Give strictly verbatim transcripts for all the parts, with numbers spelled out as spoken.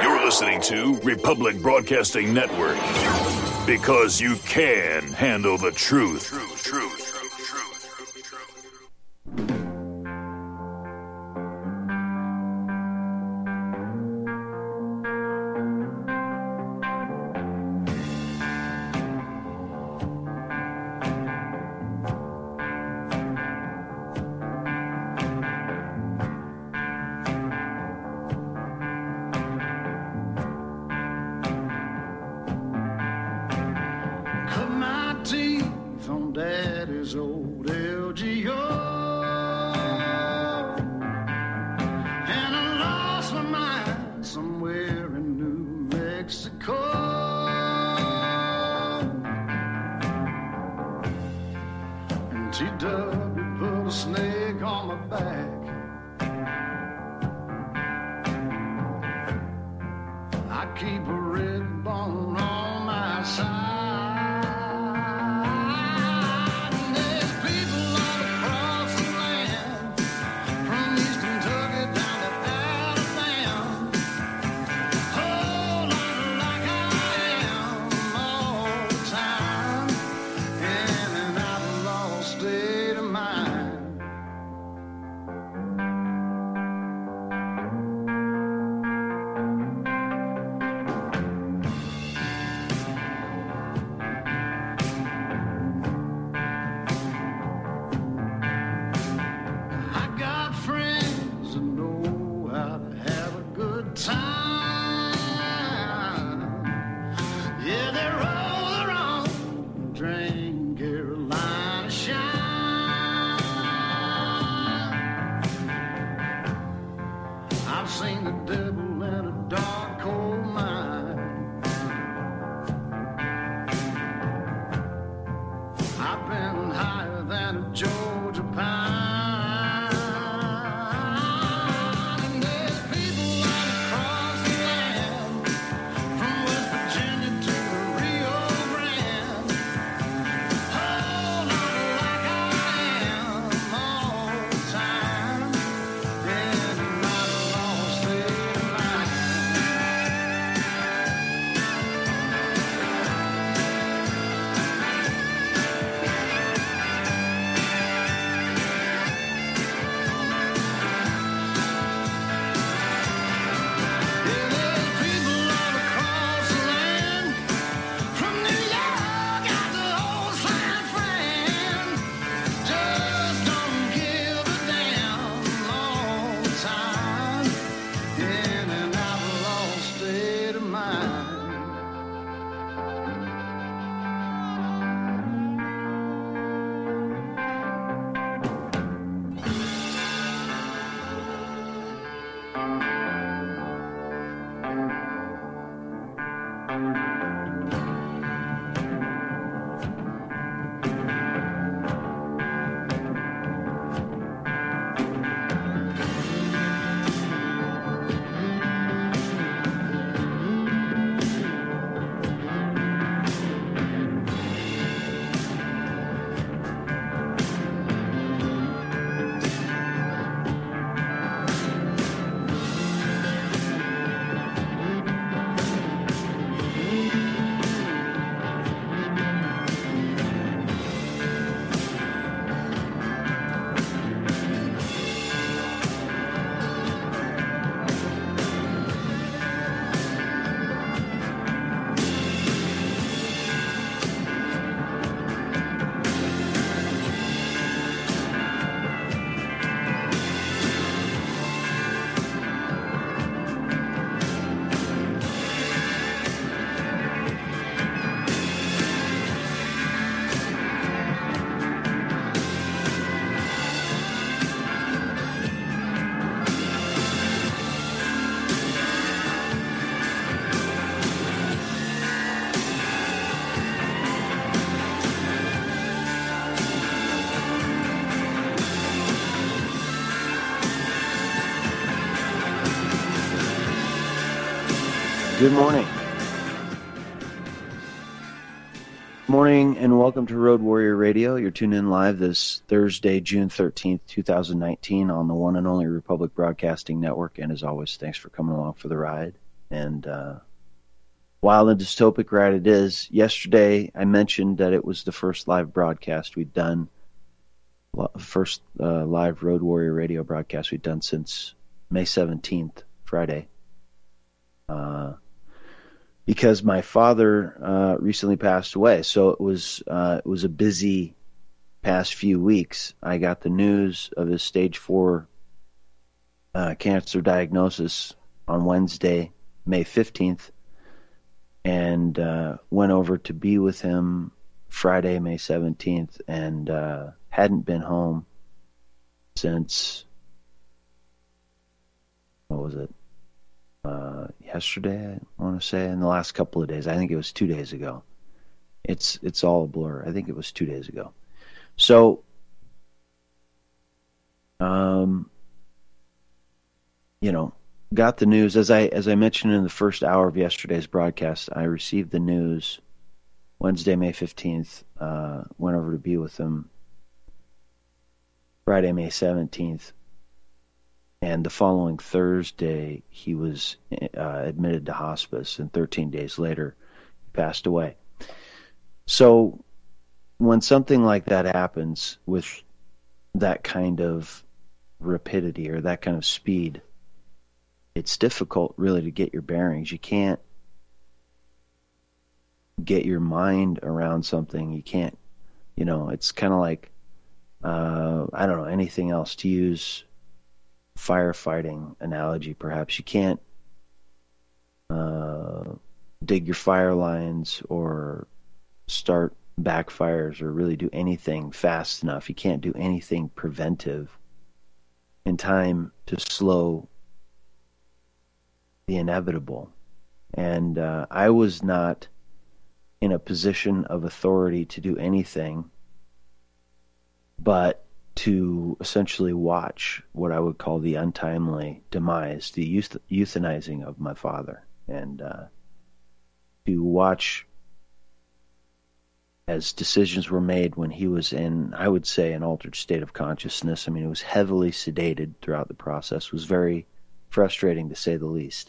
You're listening to Republic Broadcasting Network. Because you can handle the truth. Truth, truth, truth, truth, truth, truth. Good morning. Morning and welcome to Road Warrior Radio. You're tuned in live this Thursday, June thirteenth, twenty nineteen on the one and only Republic Broadcasting Network. And as always, thanks for coming along for the ride. And uh, wild and dystopic ride it is. Yesterday, I mentioned that it was the first live broadcast we'd done, first uh, live Road Warrior radio broadcast we'd done since May seventeenth, Friday. Uh, because my father uh, recently passed away, so it was uh, it was a busy past few weeks. I got the news of his stage four uh, cancer diagnosis on Wednesday, May fifteenth, and uh, went over to be with him Friday, May seventeenth, and uh, hadn't been home since, what was it, uh, yesterday, I want to say, in the last couple of days. I think it was two days ago. It's it's all a blur. I think it was two days ago. So, um, you know, got the news as I as I mentioned in the first hour of yesterday's broadcast. I received the news Wednesday, May fifteenth. Uh, went over to be with him Friday, May seventeenth, and the following Thursday he was uh, admitted to hospice, and thirteen days later he passed away. So, when something like that happens with that kind of rapidity or that kind of speed, it's difficult really to get your bearings. You can't get your mind around something. You can't, you know, it's kind of like, uh, I don't know, anything else, to use firefighting analogy perhaps. You can't uh, dig your fire lines or start backfires or really do anything fast enough. You can't do anything preventive in time to slow the inevitable. And uh, I was not in a position of authority to do anything but to essentially watch what I would call the untimely demise, the euth- euthanizing of my father, and uh, to watch as decisions were made when he was in, I would say, an altered state of consciousness. I mean, it was heavily sedated throughout the process. It was very frustrating, to say the least.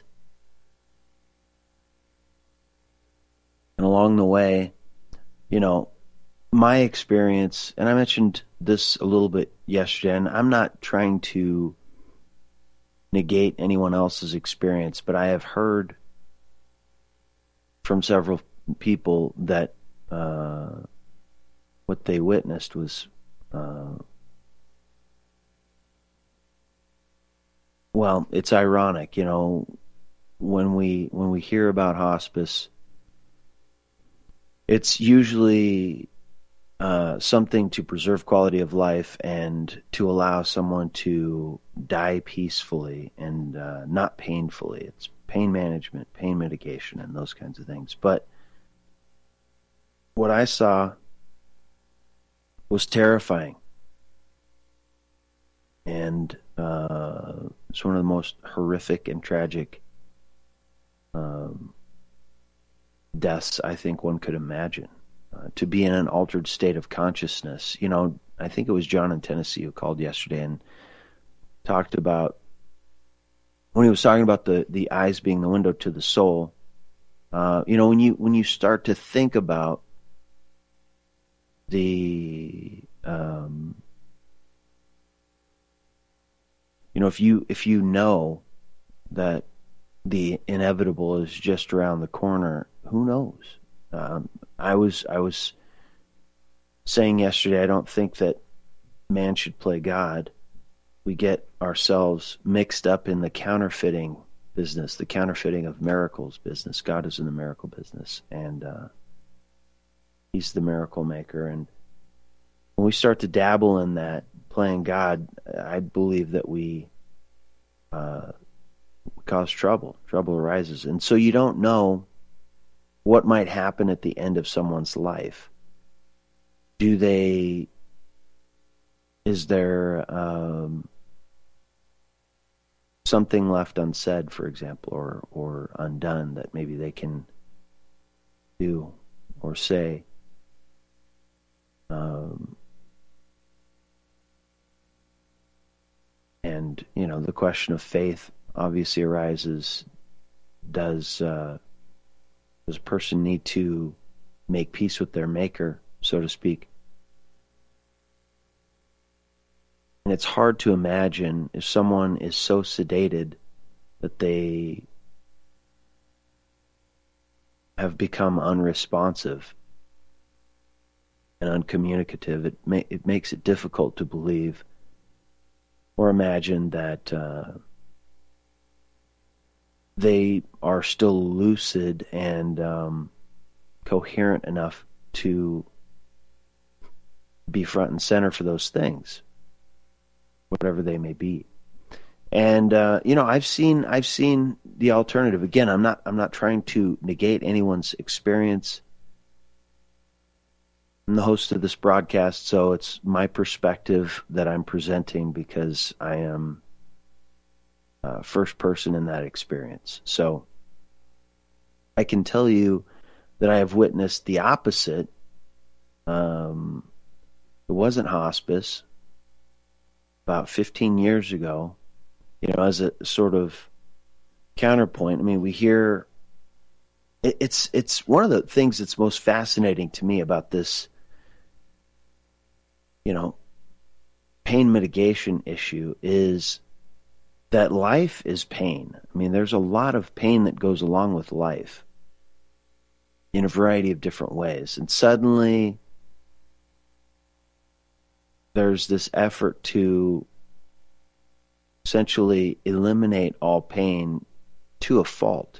And along the way, you know, my experience, and I mentioned this a little bit yesterday, and I'm not trying to negate anyone else's experience, but I have heard from several people that uh, what they witnessed was, uh, well, it's ironic, you know, when we when we hear about hospice, it's usually uh, something to preserve quality of life and to allow someone to die peacefully and uh, not painfully. It's pain management, pain mitigation, and those kinds of things. But what I saw was terrifying. And uh, it's one of the most horrific and tragic um, deaths I think one could imagine. Uh, to be in an altered state of consciousness. You know, I think it was John in Tennessee who called yesterday and talked about, when he was talking about the, the eyes being the window to the soul, uh, you know, when you when you start to think about the um, you know, if you if you know that the inevitable is just around the corner, who knows? Um, I was I was saying yesterday, I don't think that man should play God. We get ourselves mixed up in the counterfeiting business, the counterfeiting of miracles business. God is in the miracle business, and uh, He's the miracle maker. And when we start to dabble in that, playing God, I believe that we uh, cause trouble. Trouble arises. And so you don't know what might happen at the end of someone's life. Do they, is there um, something left unsaid, for example, or, or undone that maybe they can do or say? Um, and, you know, the question of faith obviously arises. does uh, does a person need to make peace with their maker, so to speak? And it's hard to imagine if someone is so sedated that they have become unresponsive and uncommunicative. It, ma- it makes it difficult to believe or imagine that uh, they are still lucid and um, coherent enough to be front and center for those things, whatever they may be. And uh, you know, I've seen I've seen the alternative. Again, I'm not I'm not trying to negate anyone's experience. I'm the host of this broadcast, so it's my perspective that I'm presenting because I am uh, first person in that experience. So I can tell you that I have witnessed the opposite. Um, it wasn't hospice. About fifteen years ago, you know, as a sort of counterpoint, I mean, we hear it, it's it's one of the things that's most fascinating to me about this, you know, pain mitigation issue is that life is pain. I mean, there's a lot of pain that goes along with life in a variety of different ways. And suddenly there's this effort to essentially eliminate all pain to a fault.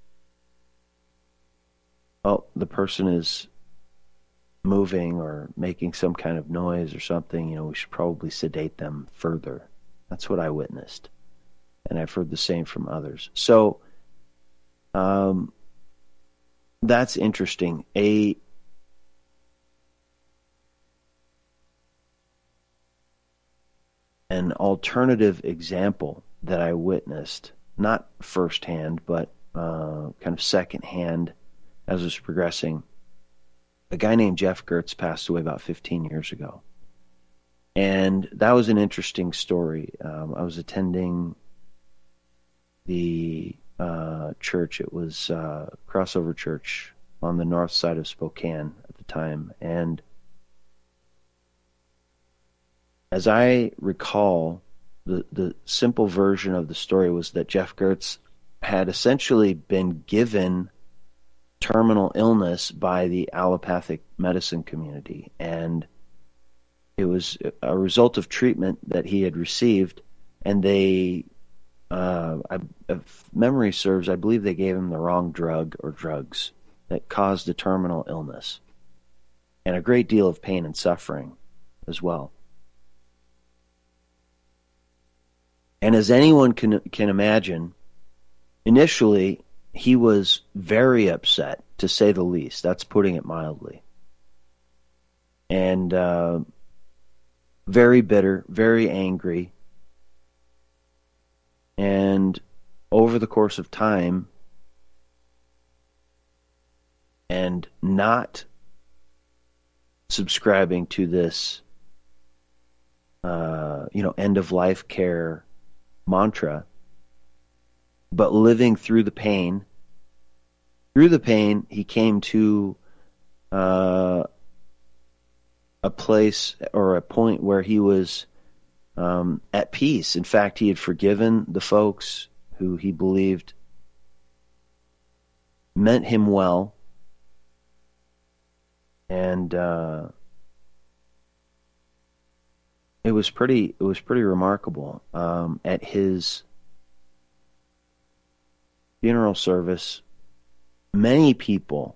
Oh, the person is moving or making some kind of noise or something, you know, we should probably sedate them further. That's what I witnessed. And I've heard the same from others. So, um, that's interesting. A An alternative example that I witnessed, not firsthand, but uh, kind of secondhand as it was progressing. A guy named Jeff Gertz passed away about fifteen years ago. And that was an interesting story. Um, I was attending the uh, church. It was uh, Crossover Church on the north side of Spokane at the time. And as I recall, the, the simple version of the story was that Jeff Gertz had essentially been given terminal illness by the allopathic medicine community. And it was a result of treatment that he had received. And they, uh, I, if memory serves, I believe they gave him the wrong drug or drugs that caused a terminal illness and a great deal of pain and suffering as well. And as anyone can can imagine, initially he was very upset, to say the least. That's putting it mildly. And uh, very bitter, very angry. And over the course of time, and not subscribing to this, uh, you know, end-of-life care mantra, but living through the pain. Through the pain, he came to uh, a place or a point where he was um, at peace. In fact, he had forgiven the folks who he believed meant him well. And uh, it was pretty. It was pretty remarkable. Um, at his funeral service, many people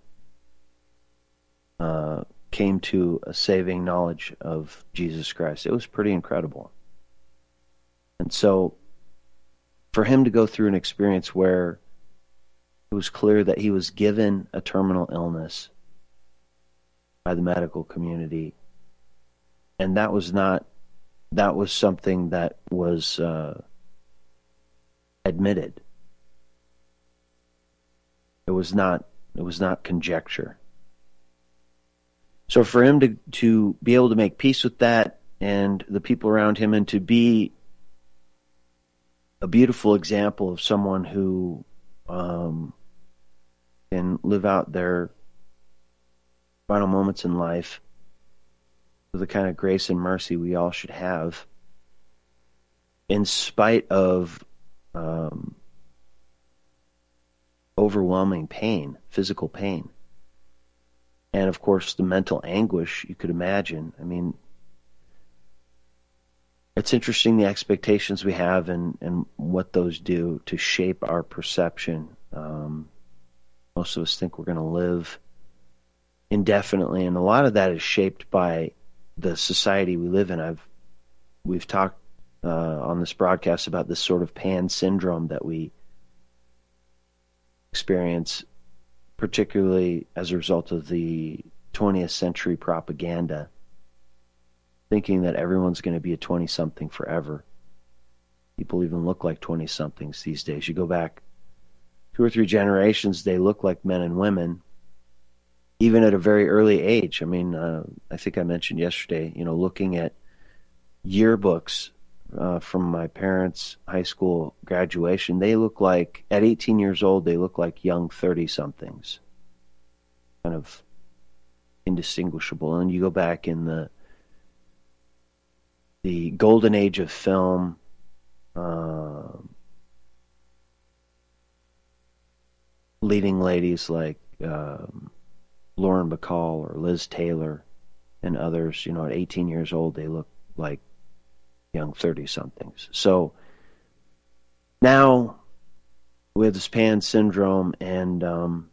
uh, came to a saving knowledge of Jesus Christ. It was pretty incredible. And so, for him to go through an experience where it was clear that he was given a terminal illness by the medical community, and that was not. That was something that was uh, admitted. It was not. It was not conjecture. So for him to to be able to make peace with that and the people around him, and to be a beautiful example of someone who um, can live out their final moments in life with the kind of grace and mercy we all should have, in spite of um, overwhelming pain, physical pain. And of course, the mental anguish you could imagine. I mean, it's interesting the expectations we have and, and what those do to shape our perception. Um, most of us think we're going to live indefinitely, and a lot of that is shaped by the society we live in. I've we've talked uh, on this broadcast about this sort of pan syndrome that we experience, particularly as a result of the twentieth century propaganda, thinking that everyone's going to be a twenty-something forever. People even look like twenty-somethings these days. You go back two or three generations, they look like men and women, even at a very early age. I mean, uh, I think I mentioned yesterday, you know, looking at yearbooks uh, from my parents' high school graduation, they look like, at eighteen years old, they look like young thirty-somethings. Kind of indistinguishable. And you go back in the the golden age of film, uh, leading ladies like um, Lauren Bacall or Liz Taylor and others, you know, at eighteen years old, they look like young thirty-somethings. So now we have this pan syndrome, and um,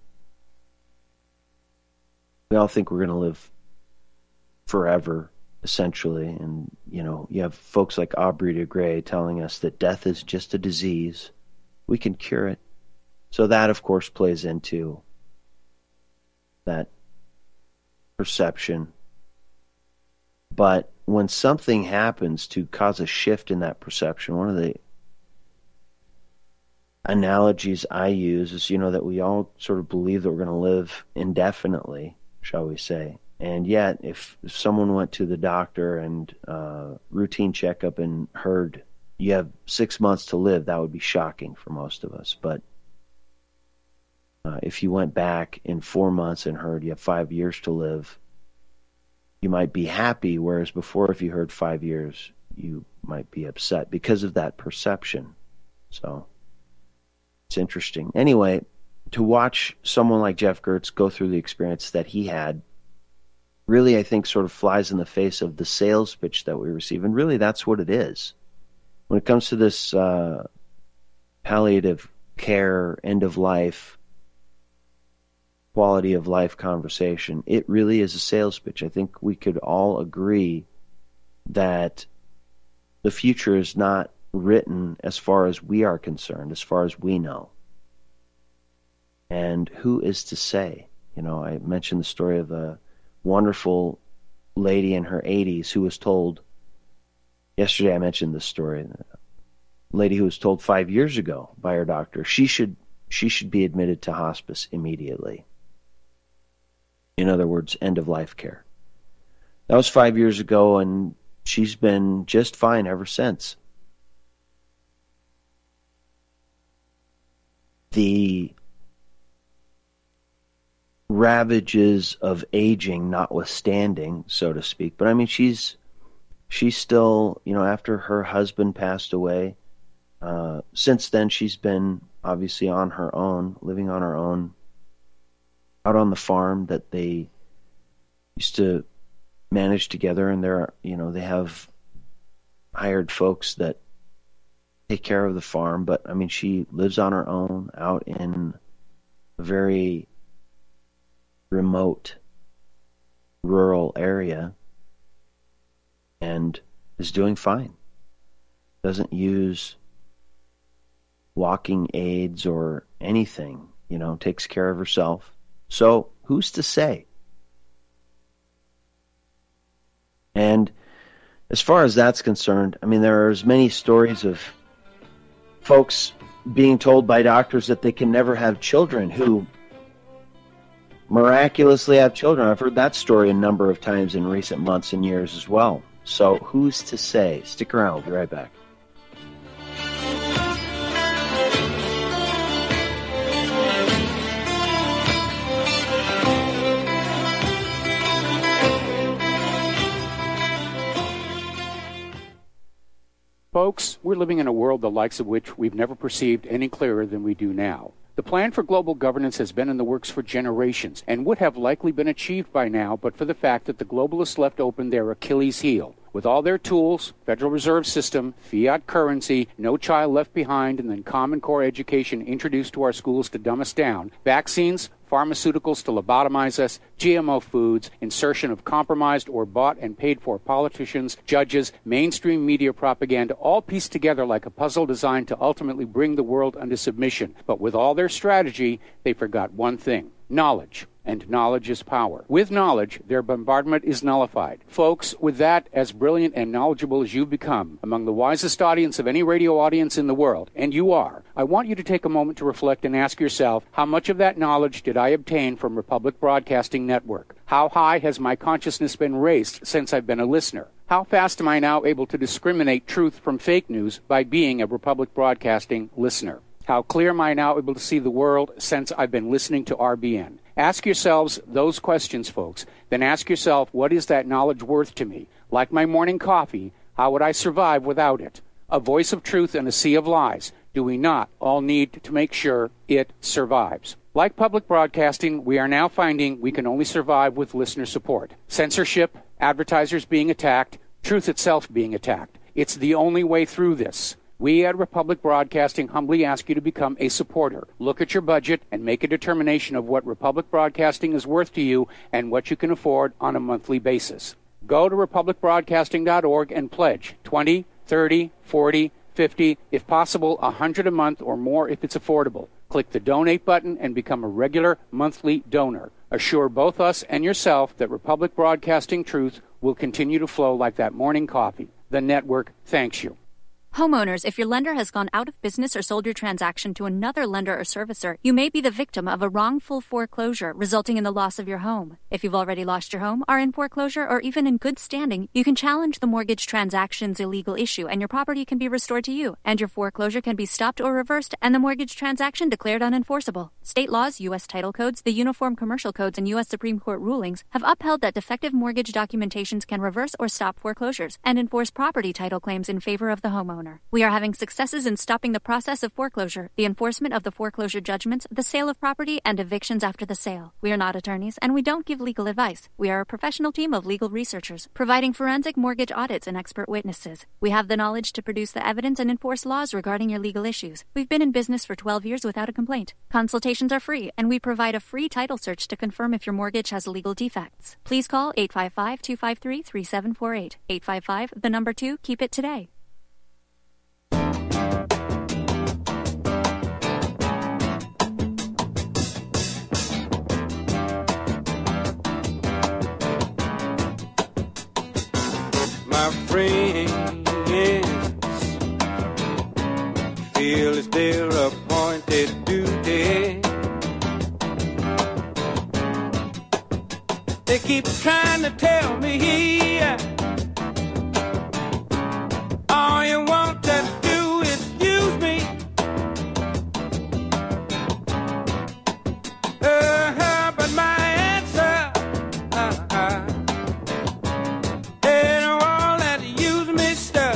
we all think we're going to live forever, essentially. And, you know, you have folks like Aubrey de Grey telling us that death is just a disease. We can cure it. So that, of course, plays into that perception. But when something happens to cause a shift in that perception, one of the analogies I use is, you know, that we all sort of believe that we're going to live indefinitely, shall we say. And yet, if, if someone went to the doctor and uh, routine checkup and heard you have six months to live, that would be shocking for most of us. But uh, if you went back in four months and heard you have five years to live, you might be happy, whereas before, if you heard five years, you might be upset because of that perception. So it's interesting. Anyway, to watch someone like Jeff Gertz go through the experience that he had really, I think, sort of flies in the face of the sales pitch that we receive. And really, that's what it is. When it comes to this uh, palliative care, end of life, quality of life conversation, it really is a sales pitch. I think we could all agree that the future is not written as far as we are concerned, as far as we know. And who is to say? You know, I mentioned the story of a wonderful lady in her eighties who was told, yesterday I mentioned this story, a lady who was told five years ago by her doctor she should she should be admitted to hospice immediately. In other words, end of life care. That was five years ago, and she's been just fine ever since. The ravages of aging notwithstanding, so to speak, but I mean, she's she's still, you know, after her husband passed away, uh, since then she's been obviously on her own, living on her own, out on the farm that they used to manage together, and they're, you know, they have hired folks that take care of the farm, but I mean, she lives on her own out in a very remote rural area and is doing fine. Doesn't use walking aids or anything, you know, takes care of herself. So who's to say? And as far as that's concerned, I mean, there are as many stories of folks being told by doctors that they can never have children who miraculously have children. I've heard that story a number of times in recent months and years as well. So who's to say? Stick around. We'll be right back. Folks, we're living in a world the likes of which we've never perceived any clearer than we do now. The plan for global governance has been in the works for generations and would have likely been achieved by now but for the fact that the globalists left open their Achilles heel. With all their tools, Federal Reserve System, fiat currency, no child left behind, and then Common Core education introduced to our schools to dumb us down, vaccines, pharmaceuticals to lobotomize us, G M O foods, insertion of compromised or bought and paid for politicians, judges, mainstream media propaganda, all pieced together like a puzzle designed to ultimately bring the world under submission. But with all their strategy, they forgot one thing: knowledge. And knowledge is power. With knowledge, their bombardment is nullified. Folks, with that, as brilliant and knowledgeable as you've become, among the wisest audience of any radio audience in the world, and you are, I want you to take a moment to reflect and ask yourself, how much of that knowledge did I obtain from Republic Broadcasting Network? How high has my consciousness been raised since I've been a listener? How fast am I now able to discriminate truth from fake news by being a Republic Broadcasting listener? How clear am I now able to see the world since I've been listening to R B N? Ask yourselves those questions, folks. Then ask yourself, what is that knowledge worth to me? Like my morning coffee, how would I survive without it? A voice of truth in a sea of lies. Do we not all need to make sure it survives? Like public broadcasting, we are now finding we can only survive with listener support. Censorship, advertisers being attacked, truth itself being attacked. It's the only way through this. We at Republic Broadcasting humbly ask you to become a supporter. Look at your budget and make a determination of what Republic Broadcasting is worth to you and what you can afford on a monthly basis. Go to republic broadcasting dot org and pledge twenty, thirty, forty, fifty, if possible one hundred a month or more if it's affordable. Click the donate button and become a regular monthly donor. Assure both us and yourself that Republic Broadcasting truth will continue to flow like that morning coffee. The network thanks you. Homeowners, if your lender has gone out of business or sold your transaction to another lender or servicer, you may be the victim of a wrongful foreclosure, resulting in the loss of your home. If you've already lost your home, are in foreclosure, or even in good standing, you can challenge the mortgage transaction's illegal issue, and your property can be restored to you, and your foreclosure can be stopped or reversed, and the mortgage transaction declared unenforceable. State laws, U S title codes, the Uniform Commercial Codes, and U S Supreme Court rulings have upheld that defective mortgage documentations can reverse or stop foreclosures and enforce property title claims in favor of the homeowner. We are having successes in stopping the process of foreclosure, the enforcement of the foreclosure judgments, the sale of property, and evictions after the sale. We are not attorneys, and we don't give legal advice. We are a professional team of legal researchers, providing forensic mortgage audits and expert witnesses. We have the knowledge to produce the evidence and enforce laws regarding your legal issues. We've been in business for twelve years without a complaint. Consultations are free, and we provide a free title search to confirm if your mortgage has legal defects. Please call eight five five, two five three, three seven four eight. eight five five, the number two, keep it today. My friend, yes, feel it's their appointed duty. They keep trying to tell me all you want to do is use me. Uh, but my answer, uh, uh, they know all that use me stuff.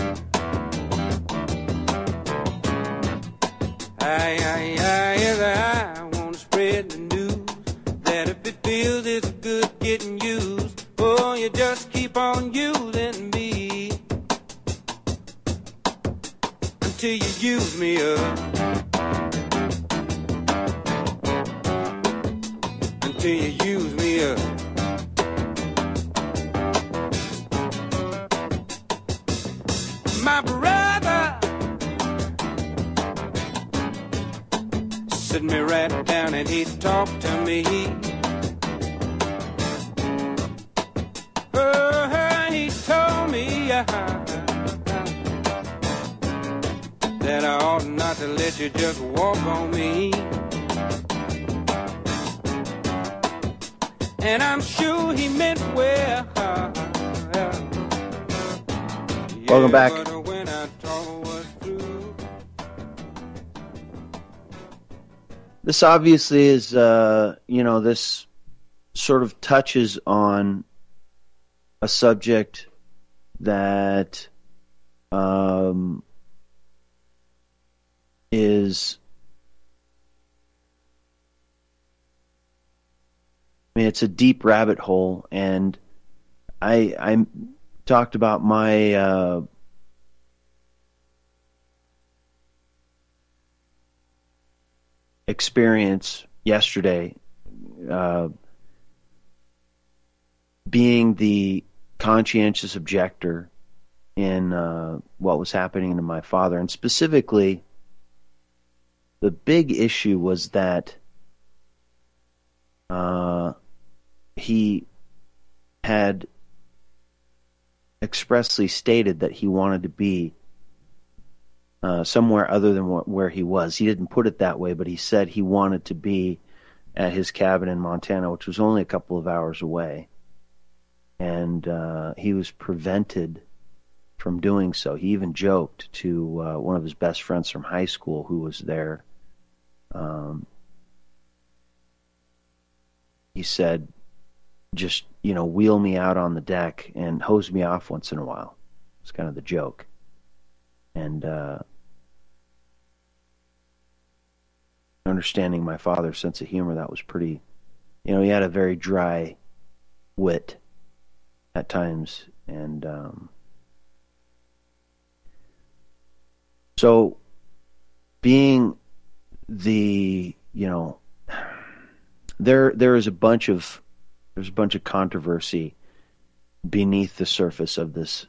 I, I, I, yes, I want to spread the news that if it feels it's good getting used, oh, you just keep on using me until you use me up, until you use me up. My brother sit me right down and he talked to me. Oh, he told me uh, that I ought not to let you just walk on me. And I'm sure he meant well. Uh, yeah, Welcome back. but when I told was through. This obviously is, uh, you know, this sort of touches on a subject that um, is, I mean, it's a deep rabbit hole, and I I talked about my uh, experience yesterday, uh, being the conscientious objector in uh, what was happening to my father. And specifically, the big issue was that uh, he had expressly stated that he wanted to be uh, somewhere other than wh- where he was. He didn't put it that way, but he said he wanted to be at his cabin in Montana, which was only a couple of hours away. And uh, he was prevented from doing so. He even joked to uh, one of his best friends from high school who was there. Um, he said, just, you know, wheel me out on the deck and hose me off once in a while. It's kind of the joke. And uh, understanding my father's sense of humor, that was pretty, you know, he had a very dry wit at times. And um, so being the, you know, there there is a bunch of there's a bunch of controversy beneath the surface of this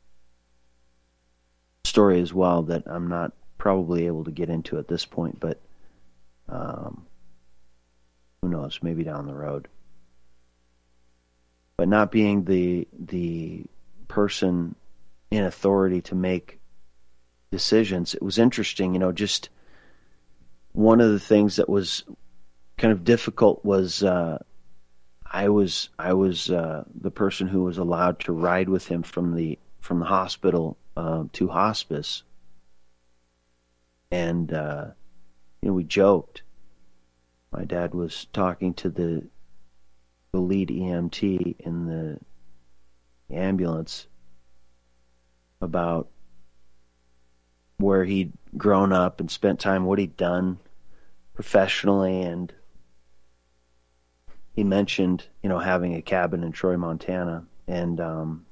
story as well that I'm not probably able to get into at this point, but um, who knows, maybe down the road. But not being the the person in authority to make decisions, it was interesting, you know, just one of the things that was kind of difficult was uh, I was I was uh, the person who was allowed to ride with him from the from the hospital uh, to hospice, and uh, you know, we joked. My dad was talking to the the lead E M T in the ambulance about where he'd grown up and spent time, what he'd done professionally, and he mentioned, you know, having a cabin in Troy, Montana. And um,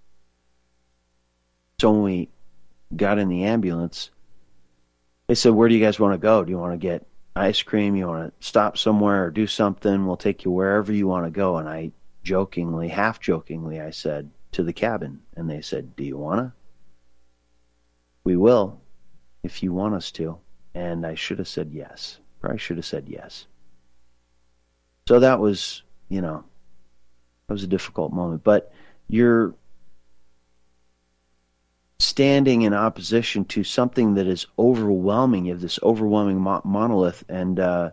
so when we got in the ambulance, they said, where do you guys want to go? Do you want to get ice cream? You want to stop somewhere or do something? We'll take you wherever you want to go. And I jokingly, half jokingly, I said, to the cabin. And they said, do you want to? We will, if you want us to. And I should have said yes. Probably should have said yes. So that was, you know, that was a difficult moment. But you're standing in opposition to something that is overwhelming. You have this overwhelming mo- monolith, and uh,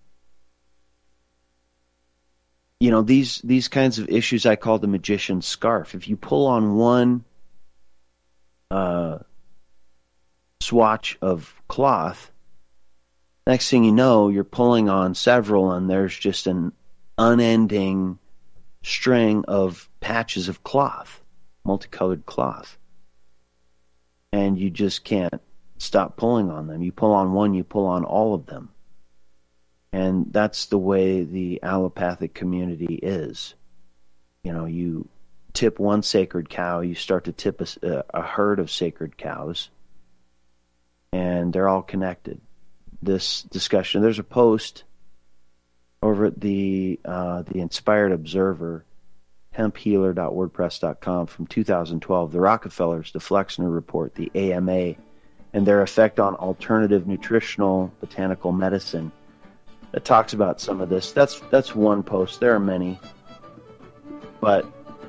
you know, these these kinds of issues I call the magician's scarf. If you pull on one uh, swatch of cloth, next thing you know, you're pulling on several, and there's just an unending string of patches of cloth, multicolored cloth. And you just can't stop pulling on them. You pull on one, you pull on all of them. And that's the way the allopathic community is. You know, you tip one sacred cow, you start to tip a, a herd of sacred cows, and they're all connected. This discussion, there's a post over at the uh, the Inspired Observer, hemp healer dot wordpress dot com, from two thousand twelve, the Rockefellers, the Flexner Report, the A M A, and their effect on alternative nutritional botanical medicine, that talks about some of this. That's that's one post. There are many, but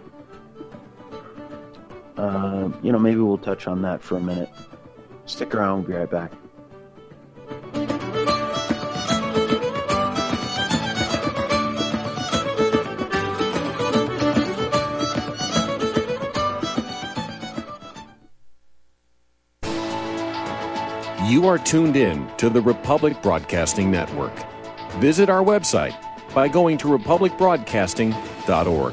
uh, you know, maybe we'll touch on that for a minute. Stick around. We'll be right back. You are tuned in to the Republic Broadcasting Network. Visit our website by going to republic broadcasting dot org.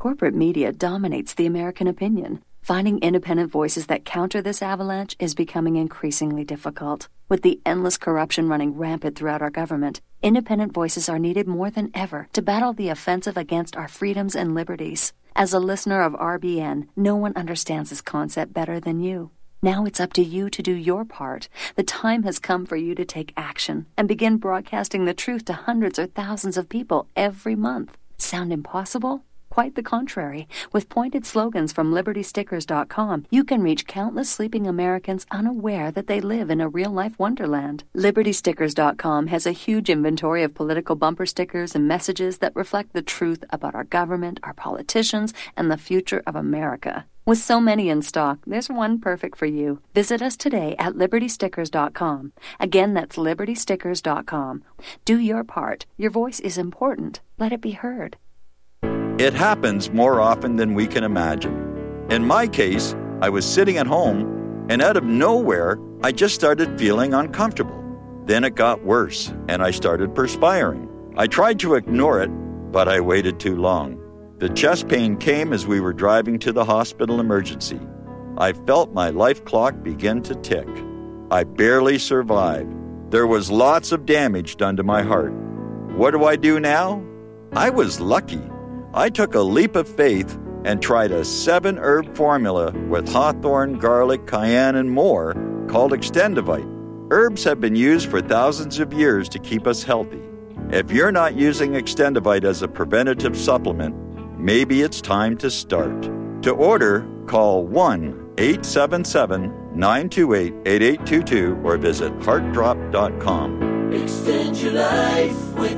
Corporate media dominates the American opinion. Finding independent voices that counter this avalanche is becoming increasingly difficult. With the endless corruption running rampant throughout our government, independent voices are needed more than ever to battle the offensive against our freedoms and liberties. As a listener of R B N, no one understands this concept better than you. Now it's up to you to do your part. The time has come for you to take action and begin broadcasting the truth to hundreds or thousands of people every month. Sound impossible? Quite the contrary. With pointed slogans from Liberty Stickers dot com, you can reach countless sleeping Americans unaware that they live in a real-life wonderland. Liberty Stickers dot com has a huge inventory of political bumper stickers and messages that reflect the truth about our government, our politicians, and the future of America. With so many in stock, there's one perfect for you. Visit us today at Liberty Stickers dot com. Again, that's Liberty Stickers dot com. Do your part. Your voice is important. Let it be heard. It happens more often than we can imagine. In my case, I was sitting at home, and out of nowhere, I just started feeling uncomfortable. Then it got worse, and I started perspiring. I tried to ignore it, but I waited too long. The chest pain came as we were driving to the hospital emergency. I felt my life clock begin to tick. I barely survived. There was lots of damage done to my heart. What do I do now? I was lucky. I took a leap of faith and tried a seven-herb formula with hawthorn, garlic, cayenne, and more called Extendivite. Herbs have been used for thousands of years to keep us healthy. If you're not using Extendivite as a preventative supplement, maybe it's time to start. To order, call one eight seven seven, nine two eight, eight eight two two or visit heart drop dot com. Extend your life with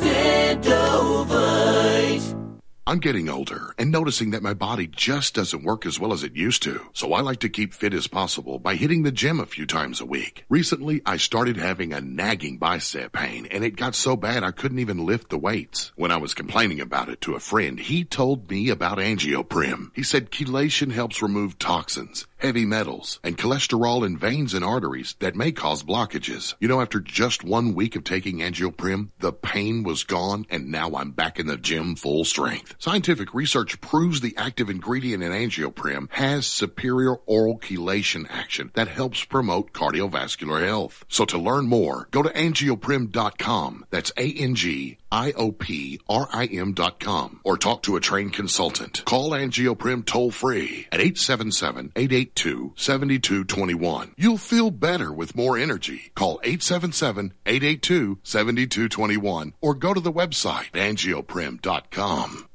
Extendovite. I'm getting older and noticing that my body just doesn't work as well as it used to. So I like to keep fit as possible by hitting the gym a few times a week. Recently, I started having a nagging bicep pain, and it got so bad I couldn't even lift the weights. When I was complaining about it to a friend, he told me about Angioprim. He said chelation helps remove toxins, heavy metals, and cholesterol in veins and arteries that may cause blockages. You know, after just one week of taking Angioprim, the pain was gone, and now I'm back in the gym full strength. Scientific research proves the active ingredient in Angioprim has superior oral chelation action that helps promote cardiovascular health. So to learn more, go to angioprim dot com. That's A N G I O P R I M dot com. Or talk to a trained consultant. Call Angioprim toll-free at eight seven seven, eight eight two, seven two two one. You'll feel better with more energy. Call eight seven seven, eight eight two, seven two two one or go to the website angioprim dot com.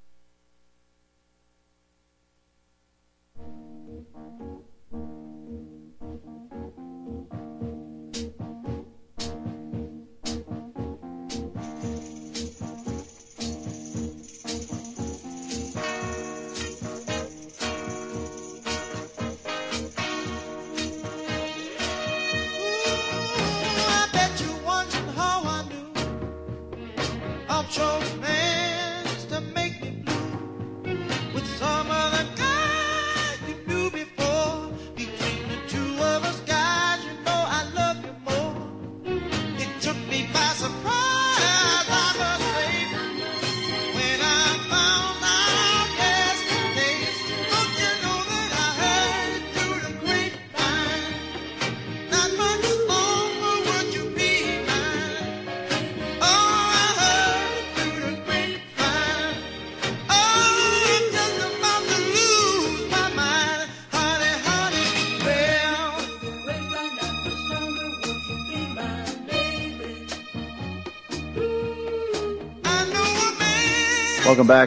Welcome back.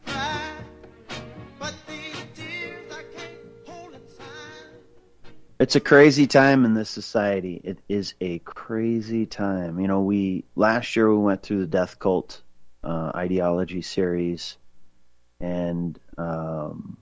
It's a crazy time in this society. It is a crazy time. You know, we last year we went through the death cult uh, ideology series, and um,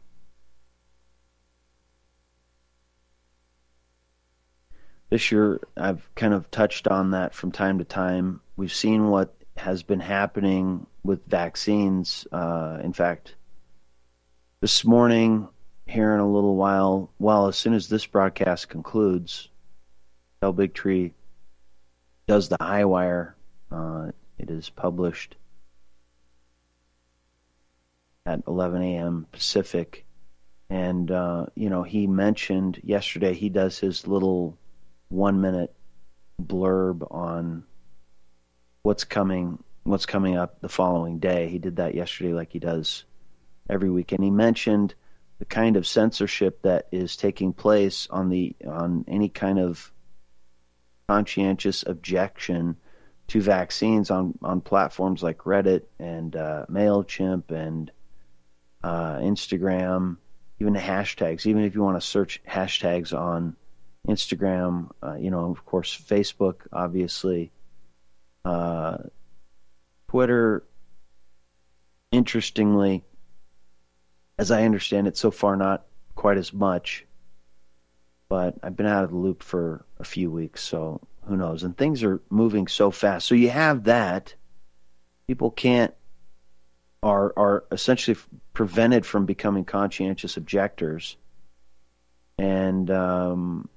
this year I've kind of touched on that from time to time. We've seen what has been happening with vaccines. Uh, in fact, this morning, here in a little while, well, as soon as this broadcast concludes, Del Bigtree does the high wire. Uh, it is published at eleven a.m. Pacific. And, uh, you know, he mentioned yesterday he does his little one-minute blurb on what's coming what's coming up the following day. He did that yesterday like he does every week. And he mentioned the kind of censorship that is taking place on the on any kind of conscientious objection to vaccines on, on platforms like Reddit and uh, MailChimp and uh, Instagram, even the hashtags. Even if you want to search hashtags on Instagram, uh, you know, of course, Facebook, obviously, uh, Twitter, interestingly, as I understand it, so far not quite as much, but I've been out of the loop for a few weeks, so who knows? And things are moving so fast. So you have that. People can't, are are essentially prevented from becoming conscientious objectors. And, um,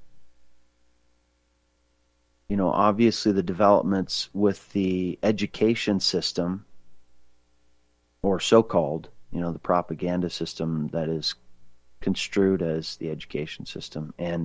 you know, obviously the developments with the education system, or so-called, you know, the propaganda system that is construed as the education system, and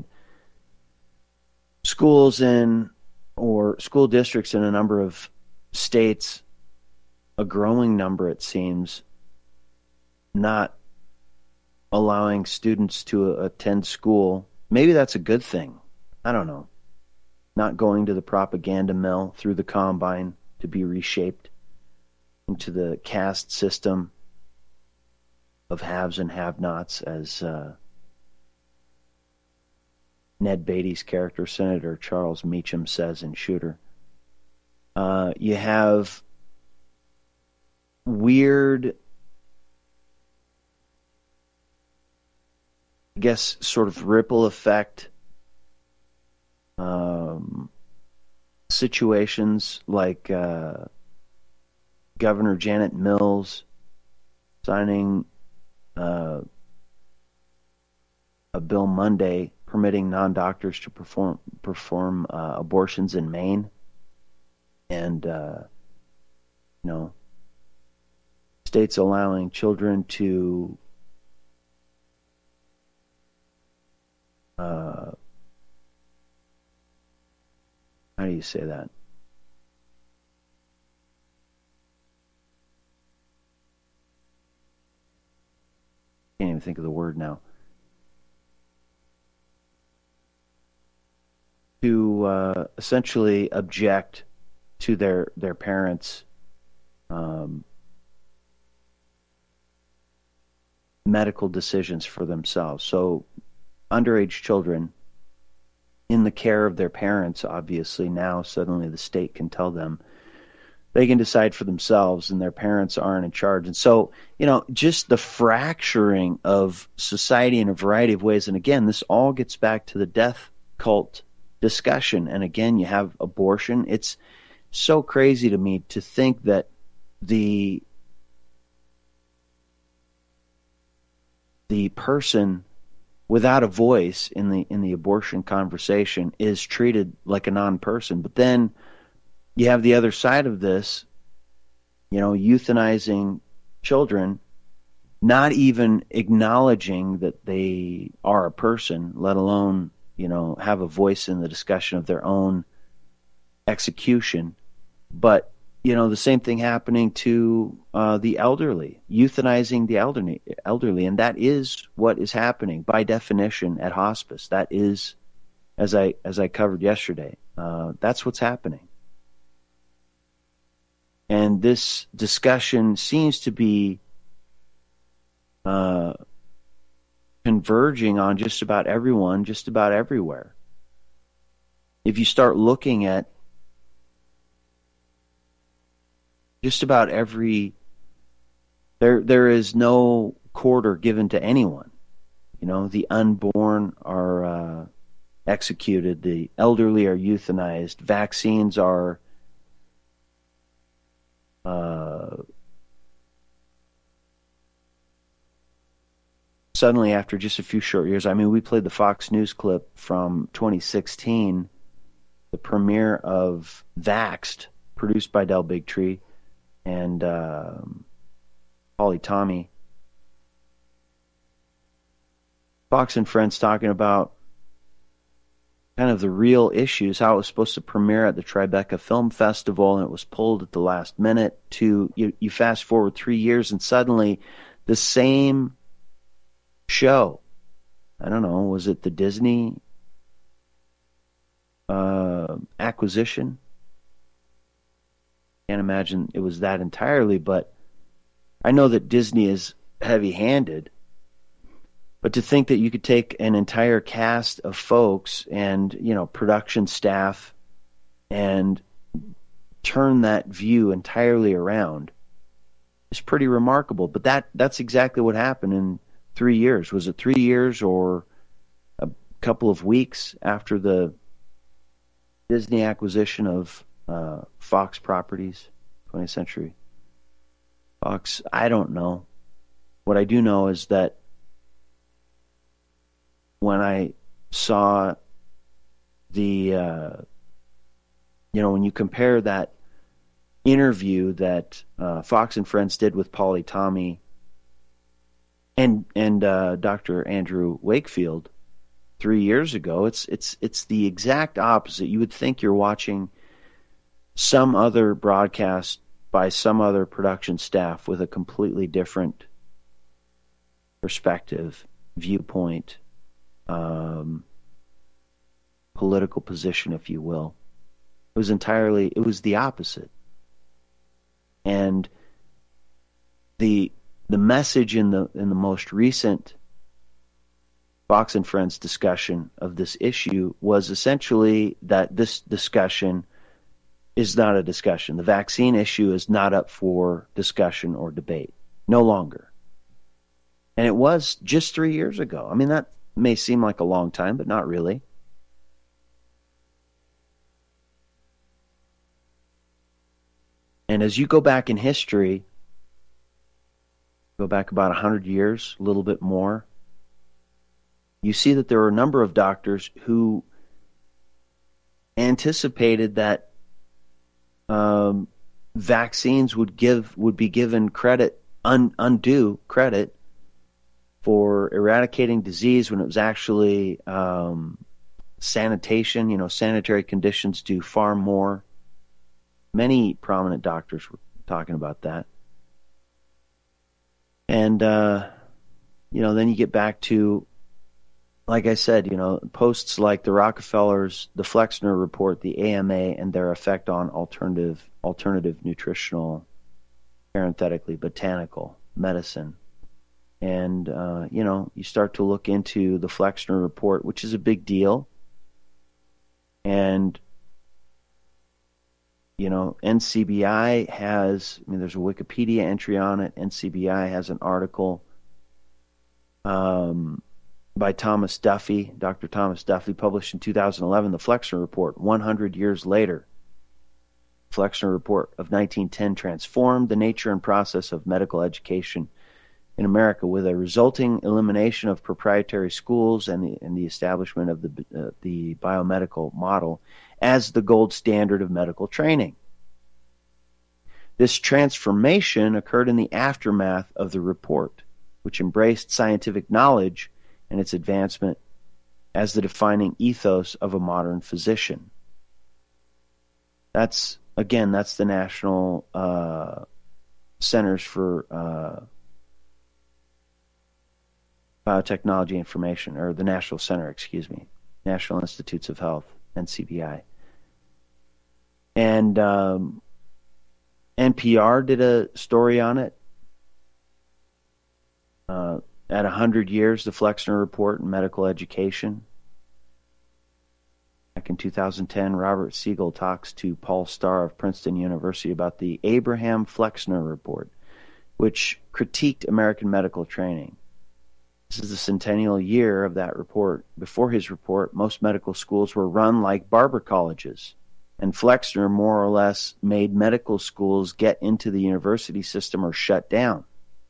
schools in, or school districts in a number of states, a growing number it seems, not allowing students to attend school. Maybe that's a good thing. I don't know. Not going to the propaganda mill through the combine to be reshaped into the caste system of haves and have-nots, as uh, Ned Beatty's character, Senator Charles Meacham, says in Shooter. Uh, you have weird, I guess, sort of ripple effect um, situations like uh, Governor Janet Mills signing uh, a bill Monday permitting non-doctors to perform perform uh, abortions in Maine, and uh, you know, states allowing children to uh, how do you say that? Can't even think of the word now. To uh, essentially object to their their parents' um, medical decisions for themselves. So underage children in the care of their parents, obviously now suddenly the state can tell them they can decide for themselves and their parents aren't in charge. And so, you know, just the fracturing of society in a variety of ways. And again, this all gets back to the death cult discussion. And again, you have abortion. It's so crazy to me to think that the the person without a voice in the in the abortion conversation is treated like a non-person. But then you have the other side of this, you know, euthanizing children, not even acknowledging that they are a person, let alone, you know, have a voice in the discussion of their own execution. But, you know, the same thing happening to uh, the elderly, euthanizing the elderly, elderly. And that is what is happening by definition at hospice. That is, as I as I covered yesterday, uh, that's what's happening. And this discussion seems to be uh, converging on just about everyone, just about everywhere. If you start looking at just about every, there there is no quarter given to anyone. You know, the unborn are uh, executed, the elderly are euthanized, vaccines are Uh, suddenly, after just a few short years, I mean, we played the Fox News clip from twenty sixteen, the premiere of Vaxxed, produced by Del Bigtree and uh, Holly Tommy, Fox and Friends talking about kind of the real issues, how it was supposed to premiere at the Tribeca Film Festival and it was pulled at the last minute, to you, you fast forward three years and suddenly the same show, I don't know, was it the Disney uh, acquisition? Can't imagine it was that entirely, but I know that Disney is heavy-handed. But to think that you could take an entire cast of folks and, you know, production staff and turn that view entirely around is pretty remarkable. But that that's exactly what happened in three years. Was it three years or a couple of weeks after the Disney acquisition of uh, Fox Properties, twentieth Century Fox? I don't know. What I do know is that when I saw the, uh, you know, when you compare that interview that uh, Fox and Friends did with Paulie Tommy and and uh, Doctor Andrew Wakefield three years ago, it's it's it's the exact opposite. You would think you're watching some other broadcast by some other production staff with a completely different perspective, viewpoint, Um, political position, if you will. It was entirely, it was the opposite. And the the message in the in the most recent Fox and Friends discussion of this issue was essentially that this discussion is not a discussion. The vaccine issue is not up for discussion or debate. No longer. And it was just three years ago. I mean, that may seem like a long time, but not really. And as you go back in history, go back about one hundred years, a little bit more, you see that there were a number of doctors who anticipated that um, vaccines would give would be given credit, un, undue credit, for eradicating disease when it was actually um, sanitation. You know, sanitary conditions do far more. Many prominent doctors were talking about that. And, uh, you know, then you get back to, like I said, you know, posts like the Rockefellers, the Flexner Report, the A M A, and their effect on alternative, alternative nutritional, parenthetically, botanical medicine. And, uh, you know, you start to look into the Flexner Report, which is a big deal. And, you know, N C B I has, I mean, there's a Wikipedia entry on it. N C B I has an article um, by Thomas Duffy, Doctor Thomas Duffy, published in two thousand eleven, the Flexner Report, one hundred years later. Flexner Report of nineteen ten transformed the nature and process of medical education in America with a resulting elimination of proprietary schools and the, and the establishment of the, uh, the biomedical model as the gold standard of medical training. This transformation occurred in the aftermath of the report, which embraced scientific knowledge and its advancement as the defining ethos of a modern physician. That's, again, that's the National uh, Centers for uh, Biotechnology Information, or the National Center, excuse me, National Institutes of Health, N C B I. And um, N P R did a story on it. Uh, at one hundred years, the Flexner Report in Medical Education. Back in two thousand ten, Robert Siegel talks to Paul Starr of Princeton University about the Abraham Flexner Report, which critiqued American medical training. This is the centennial year of that report. Before his report, most medical schools were run like barber colleges, and Flexner more or less made medical schools get into the university system or shut down.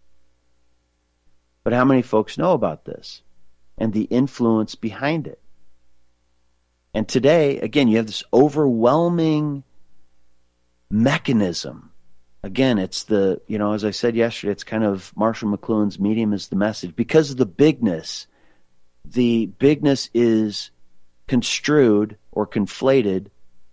But how many folks know about this and the influence behind it? And today, again, you have this overwhelming mechanism. Again, it's the, you know, as I said yesterday, it's kind of Marshall McLuhan's medium is the message. Because of the bigness the bigness is construed or conflated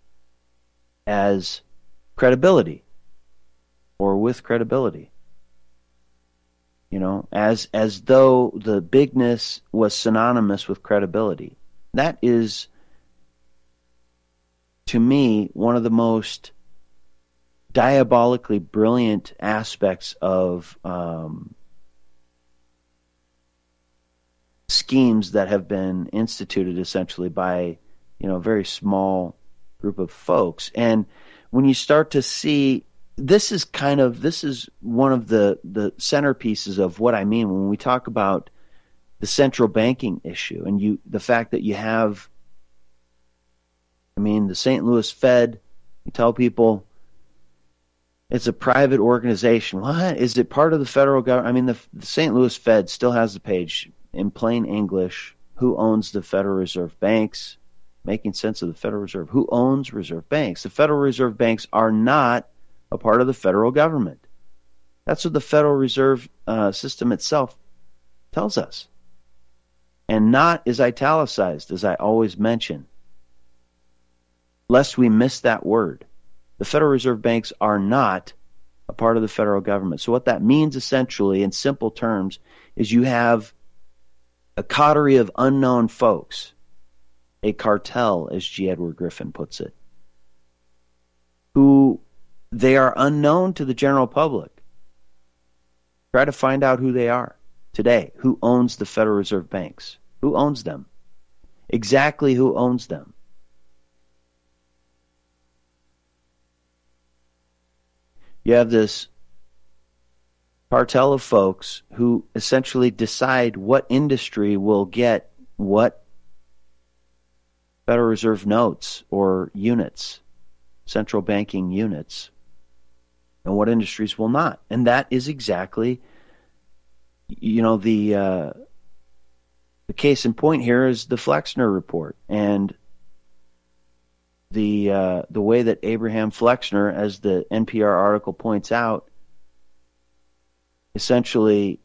as credibility or with credibility. You know, as as though the bigness was synonymous with credibility. That is, to me, one of the most diabolically brilliant aspects of um, schemes that have been instituted essentially by, you know, a very small group of folks. And when you start to see, this is kind of, this is one of the, the centerpieces of what I mean when we talk about the central banking issue and you, the fact that you have, I mean, the Saint Louis Fed, you tell people it's a private organization. What? Is it part of the federal government? I mean, the, the Saint Louis Fed still has the page in plain English, who owns the Federal Reserve Banks, making sense of the Federal Reserve. Who owns reserve banks? The Federal Reserve Banks are not a part of the federal government. That's what the Federal Reserve uh, System itself tells us. And not is italicized, as I always mention, lest we miss that word. The Federal Reserve Banks are not a part of the federal government. So what that means essentially, in simple terms, is you have a coterie of unknown folks, a cartel, as G. Edward Griffin puts it, who they are unknown to the general public. Try to find out who they are today. Who owns the Federal Reserve Banks? Who owns them? Exactly who owns them? You have this cartel of folks who essentially decide what industry will get what Federal Reserve notes or units, central banking units, and what industries will not. And that is exactly, you know, the uh, the case in point here is the Flexner report and the uh, the way that Abraham Flexner, as the N P R article points out, essentially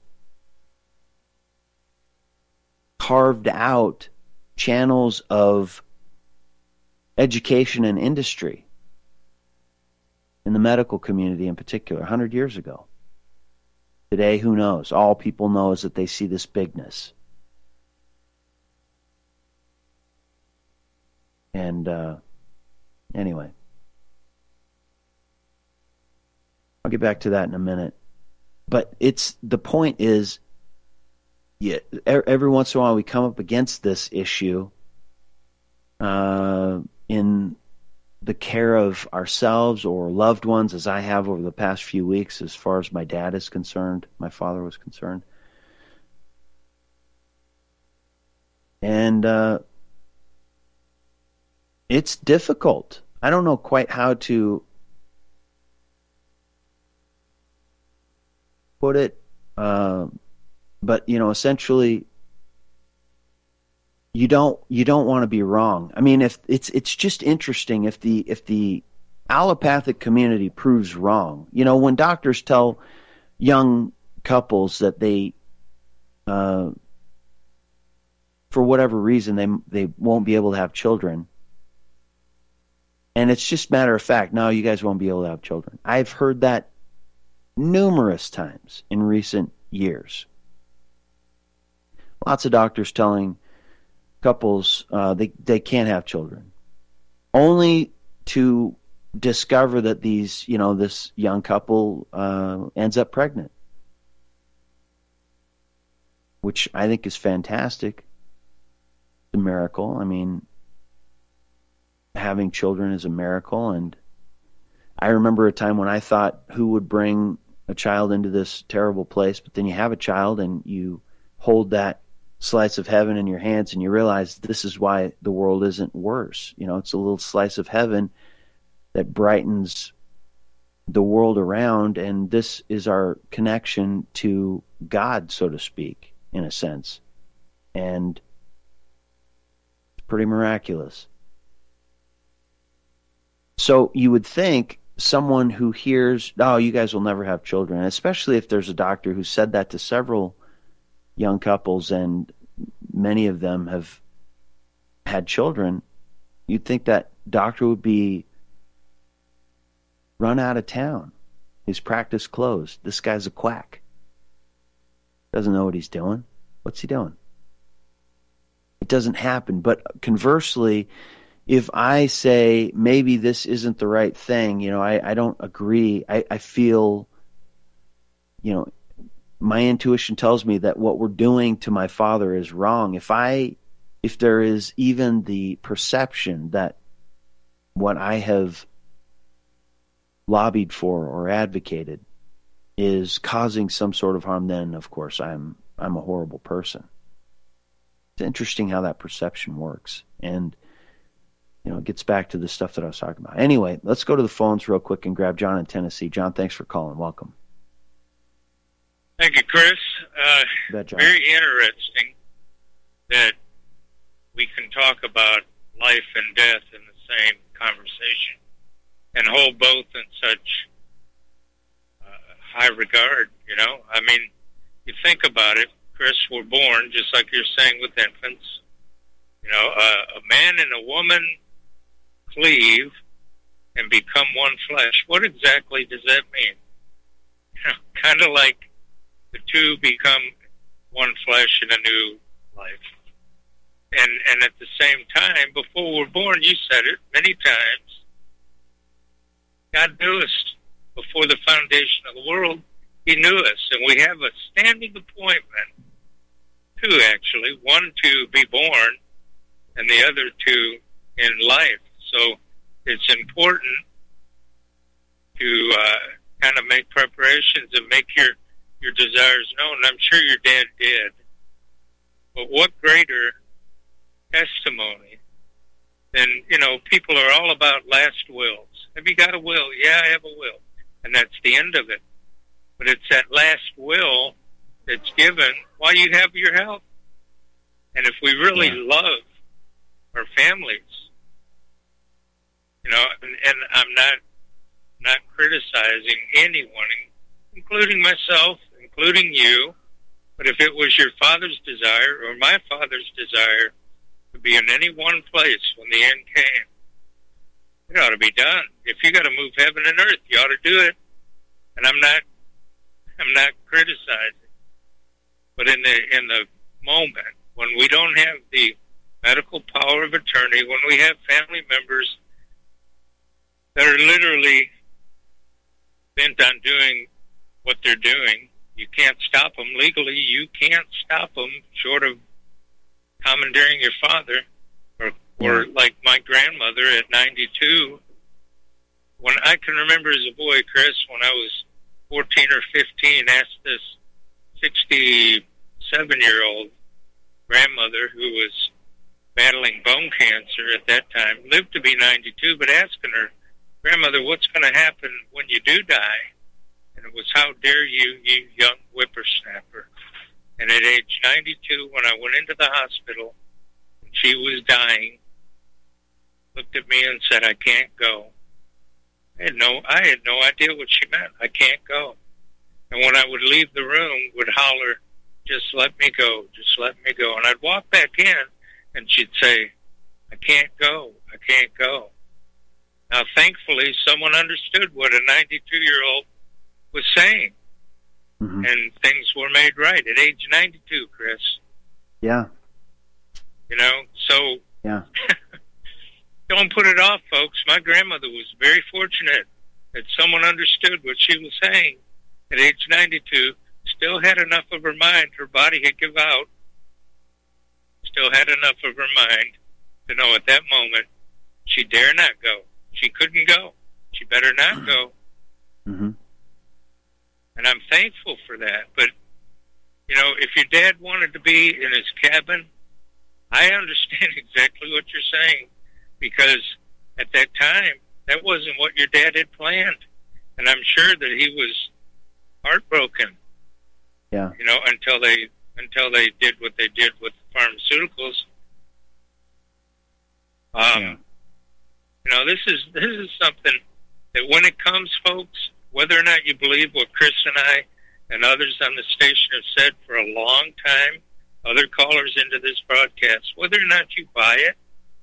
carved out channels of education and industry in the medical community in particular, one hundred years ago. Today, who knows? All people know is that they see this bigness. And uh, anyway, I'll get back to that in a minute. But it's the point is, yeah, every once in a while we come up against this issue uh, in the care of ourselves or loved ones, as I have over the past few weeks, as far as my dad is concerned, my father was concerned. And uh, it's difficult. I don't know quite how to put it, uh, but, you know, essentially, you don't you don't want to be wrong. I mean, if it's it's just interesting if the if the allopathic community proves wrong. You know, when doctors tell young couples that they, uh, for whatever reason, they they won't be able to have children, and it's just matter of fact, no, you guys won't be able to have children. I've heard that numerous times in recent years. Lots of doctors telling couples uh, they they can't have children, only to discover that these you know this young couple uh, ends up pregnant, which I think is fantastic. It's a miracle. I mean, having children is a miracle, and I remember a time when I thought, who would bring a child into this terrible place? But then you have a child, and you hold that slice of heaven in your hands, and you realize this is why the world isn't worse. You know, it's a little slice of heaven that brightens the world around, and this is our connection to God, so to speak, in a sense. And it's pretty miraculous. So you would think someone who hears, oh, you guys will never have children, especially if there's a doctor who said that to several young couples and many of them have had children, you'd think that doctor would be run out of town. His practice closed. This guy's a quack. Doesn't know what he's doing. What's he doing? It doesn't happen. But conversely, if I say maybe this isn't the right thing, you know, I, I don't agree. I, I feel, you know, my intuition tells me that what we're doing to my father is wrong. If I, if there is even the perception that what I have lobbied for or advocated is causing some sort of harm, then of course I'm I'm a horrible person. It's interesting how that perception works, and you know, it gets back to the stuff that I was talking about. Anyway, let's go to the phones real quick and grab John in Tennessee. John, thanks for calling. Welcome. Thank you, Chris. Uh, Bet, John. Very interesting that we can talk about life and death in the same conversation and hold both in such uh, high regard, you know? I mean, you think about it, Chris, we're born, just like you're saying with infants. You know, uh, a man and a woman cleave and become one flesh. What exactly does that mean? You know, kind of like the two become one flesh in a new life. And and at the same time, before we're born, you said it many times, God knew us before the foundation of the world. He knew us, and we have a standing appointment, two actually, one to be born and the other two in life. So it's important to uh, kind of make preparations and make your, your desires known. I'm sure your dad did. But what greater testimony than, you know, people are all about last wills. Have you got a will? Yeah, I have a will. And that's the end of it. But it's that last will that's given while you have your health. And if we really yeah. love our families, you know, and, and I'm not not criticizing anyone, including myself, including you, but if it was your father's desire or my father's desire to be in any one place when the end came, it ought to be done. If you got to move heaven and earth, you ought to do it. And I'm not, I'm not criticizing, but in the in the moment when we don't have the medical power of attorney, when we have family members that are literally bent on doing what they're doing, you can't stop them legally. You can't stop them short of commandeering your father, or or like my grandmother at ninety-two. When I can remember as a boy, Chris, when I was fourteen or fifteen, asked this sixty-seven-year-old grandmother who was battling bone cancer at that time, lived to be ninety-two, but asking her, "Grandmother, what's going to happen when you do die?" And it was, "How dare you, you young whippersnapper." And at age ninety-two, when I went into the hospital, and she was dying, looked at me and said, "I can't go." I had no, I had no idea what she meant. I can't go. And when I would leave the room, would holler, "Just let me go, just let me go." And I'd walk back in, and she'd say, "I can't go, I can't go." Now, thankfully, someone understood what a ninety-two-year-old was saying, mm-hmm. and things were made right at age ninety-two, Chris. Yeah. You know, so yeah. Don't put it off, folks. My grandmother was very fortunate that someone understood what she was saying at age ninety-two, still had enough of her mind, her body had given out, still had enough of her mind to know at that moment she dare not go. She couldn't go. She better not go. Mm-hmm. And I'm thankful for that. But, you know, if your dad wanted to be in his cabin, I understand exactly what you're saying, because at that time, that wasn't what your dad had planned. And I'm sure that he was heartbroken. Yeah. You know, until they until they did what they did with pharmaceuticals. Um, yeah. You know, this is this is something that when it comes, folks, whether or not you believe what Chris and I and others on the station have said for a long time, other callers into this broadcast, whether or not you buy it,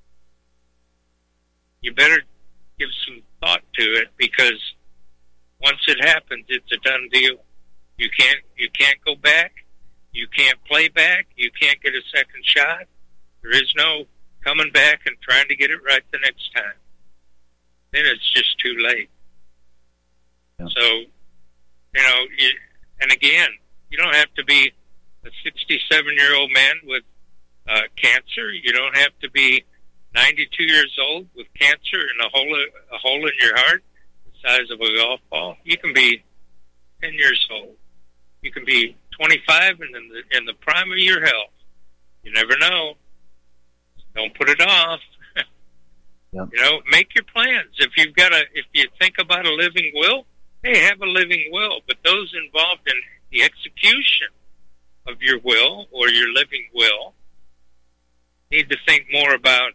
you better give some thought to it, because once it happens, it's a done deal. You can't you can't go back. You can't play back. You can't get a second shot. There is no coming back and trying to get it right the next time. Then it's just too late. Yeah. So, you know, you, and again, you don't have to be a sixty-seven-year-old man with uh, cancer. You don't have to be ninety-two years old with cancer and a hole, a hole in your heart the size of a golf ball. You can be ten years old. You can be twenty-five and in the, in the prime of your health. You never know. Don't put it off. Yep. You know, make your plans. If you've got a, if you think about a living will, hey, have a living will. But those involved in the execution of your will or your living will need to think more about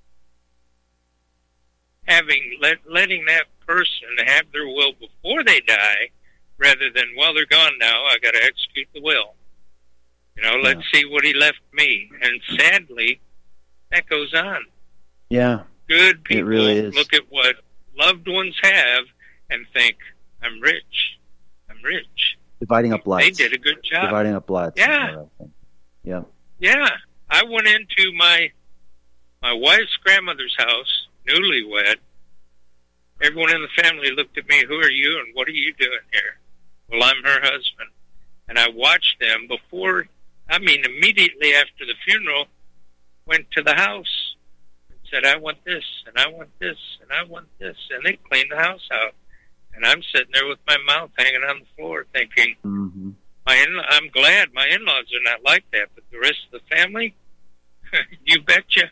having let, letting that person have their will before they die, rather than, well, they're gone now, I got to execute the will. You know, let's yeah. see what he left me. And sadly, that goes on. Yeah. Good people it really is. Look at what loved ones have and think, I'm rich. I'm rich. Dividing up lots. They did a good job. Dividing up lots. Yeah. Yeah. Yeah. I went into my my wife's grandmother's house, newlywed. Everyone in the family looked at me, who are you and what are you doing here? Well, I'm her husband. And I watched them before, I mean, immediately after the funeral, went to the house and said, I want this, and I want this, and I want this. And they cleaned the house out. And I'm sitting there with my mouth hanging on the floor thinking, mm-hmm. my in- I'm glad my in-laws are not like that, but the rest of the family, you betcha.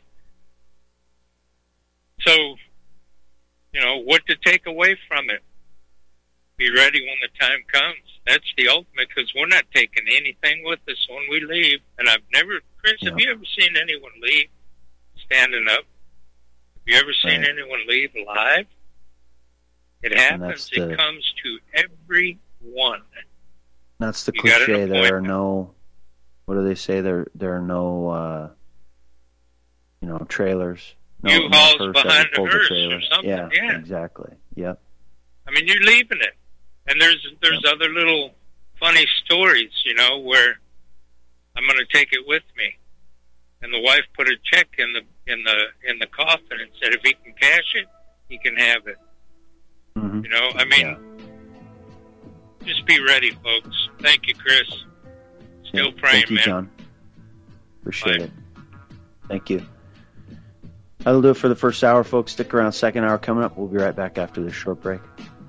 So, you know, what to take away from it? Be ready when the time comes. That's the ultimate, because we're not taking anything with us when we leave. And I've never, Chris, yeah. have you ever seen anyone leave standing up? Have you ever seen right. anyone leave alive? It happens. The, it comes to everyone. That's the you cliche. There are no, what do they say? There there are no, uh, you know, trailers. No, U-Hauls no behind the hearse or something. Yeah, yeah, exactly. Yep. I mean, you're leaving it. And there's there's yep. other little funny stories, you know, where I'm going to take it with me. And the wife put a check in the in the in the coffin and said, if he can cash it, he can have it. Mm-hmm. You know, I mean, yeah. just be ready, folks. Thank you, Chris. Still yeah, praying, thank you, man. John. Appreciate Bye. it. Thank you. That'll do it for the first hour, folks. Stick around. Second hour coming up. We'll be right back after this short break.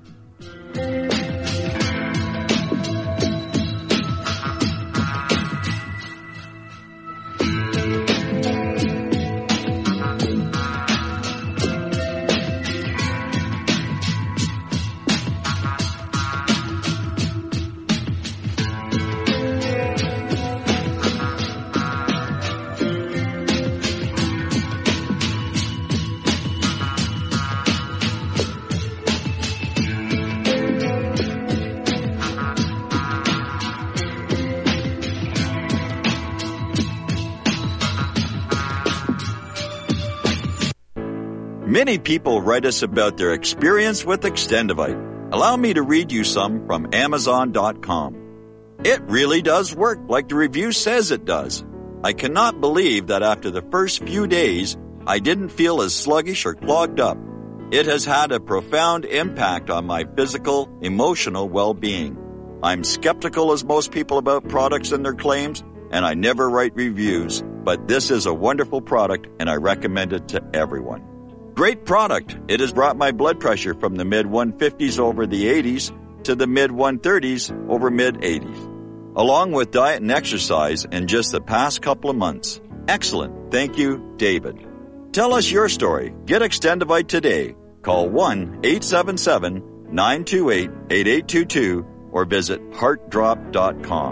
Many people write us about their experience with Extendivite. Allow me to read you some from Amazon dot com. It really does work like the review says it does. I cannot believe that after the first few days, I didn't feel as sluggish or clogged up. It has had a profound impact on my physical, emotional well-being. I'm skeptical as most people about products and their claims, and I never write reviews, but this is a wonderful product and I recommend it to everyone. Great product. It has brought my blood pressure from the mid one fifties over the eighties to the mid one thirties over mid eighties, along with diet and exercise in just the past couple of months. Excellent. Thank you, David. Tell us your story. Get Extendivite today. Call one eight seven seven, nine two eight, eight eight two two or visit heart drop dot com.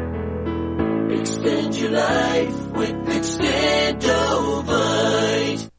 Extend your life with Extendovite.